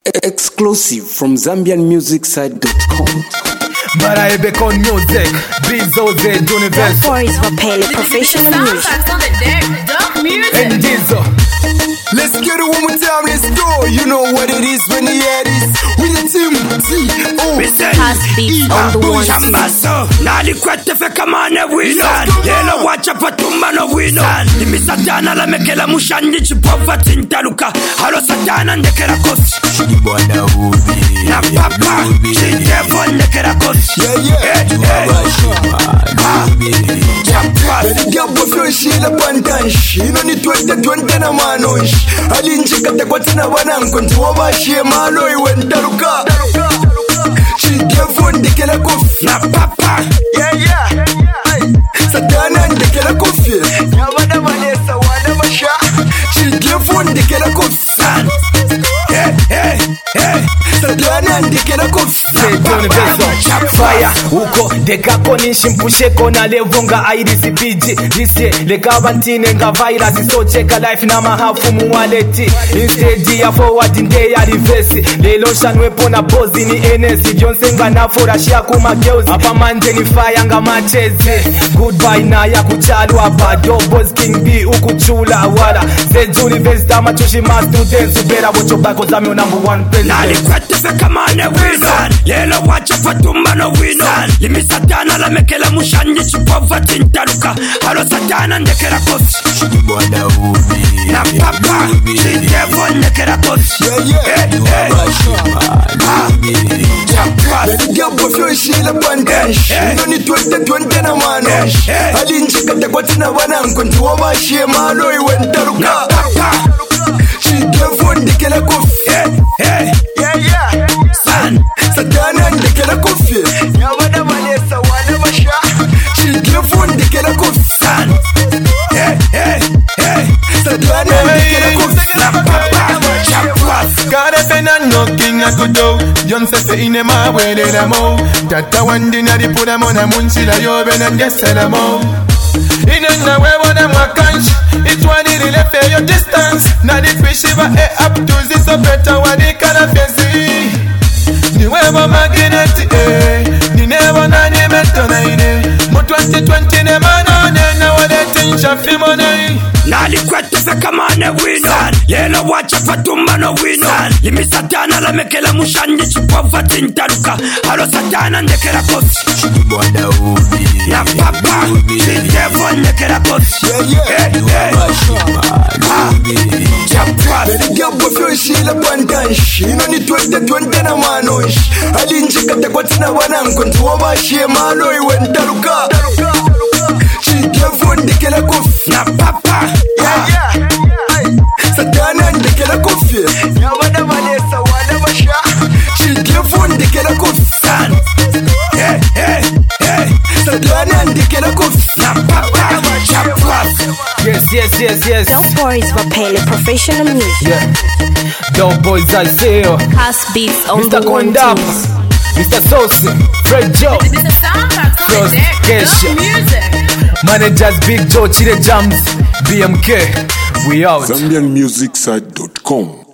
Exclusive from ZambianMusicSite.com. Mara Becon Music, Bizzo Z Universe. For his Vapele professional music. And Dizzo. Let's get it one more time, let's go. You know what it is when you hear this. With the team, Has beats on the one. Chambaso, nali kwete fe kamane wino. Yelo wacha patumba no wino. Nimi satana la mekela mushandi chipova tintaluka. Halo satana ndekera kosi. Shibwana ubi. Na papa, chidevo ndekera kosi. Diabo floshila pantanshi. Ino ni 2020 na manoshi. Alinjikata kwa tina wanangu. Ntiwabashie malo iwentaluka. Chidevo ndekera kofi. Na papa, Satana ndekera kofi. Nyabana manesa wana masha. Chidevo ndekera kofi. Satana ndekera kofi. Fire uko dekako nishimpusheko na levonga IDCPG Risye lekabantine nga virus so cheka life na mahafu muwaleti Instead ya forward nde ya reverse Lelo shanwepo na bozi ni NS Jonse nga na forashia kumageuzi Apa manje ni fire nga macheze Goodbye na ya kuchalwa Bado boss king B ukuchula wala Stage university amachushi ma students Ubera wocho bako zami number one president nali kwete fe kamane wino. Yelo wacha patumba no wino. Limi satana la mekela mushandi chipova tintaluka. Halo satana ndekera kosi. Shibwana ubi. Na papa, chidevo ndekera kosi. Diabo floshila pantanshi. Ino ni 2020 na manoshi. Alinjikata kwa tina wanangu. Ntiwabashie malo iwentaluka. Chidevo ndekera kofi. Satana ndekera kofi. Nyabana manesa wana masha. Chidevo ndekera kofi. Satana ndekera kofi. Kare fena knocking a kudo John se ine ma wele la mo Tata wandi na di puna mona munchi la yo bena ndese la mo Ine na we wana mwakansh It wani rile fe your distance Na di fishiva up to zi so better wani kana fezi Ni wewa magineti Ni newa na ni meto na ine Mo 2020 ne manone na wale tinsha fimone nali kwete fe kamane wino. Yelo wacha patumba no wino. Limi satana la mekela mushandi chipova tintaluka. Halo satana ndekera kosi. Shibwana ubi. Na papa, chidevo ndekera kosi. Diabo floshila pantanshi. Ino ni 2020 na manoshi. Alinjikata kwa tina wanangu. Ntiwabashie malo iwentaluka. Chidevo ndekera kofi. Na papa, Satana ndekera kofi. Nyabana manesa wana masha. Chidevo ndekera kofi. Satana ndekera kofi. na papa, Yes. Don't for his Vapele professional music. Yeah. Dope boys I say Has beats on Mr. the one. Kondap, Mr. Sauce, Fred Joe, Frost Kesha, Managers Big Joe, Chile Jams, BMK, we out. ZambianMusicSite.com.